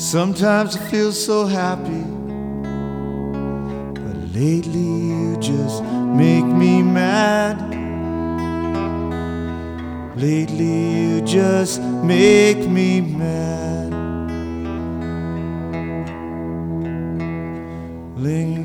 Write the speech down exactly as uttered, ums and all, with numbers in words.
Sometimes I feel so happy, but lately you just make me mad. Lately you just make me mad. Ling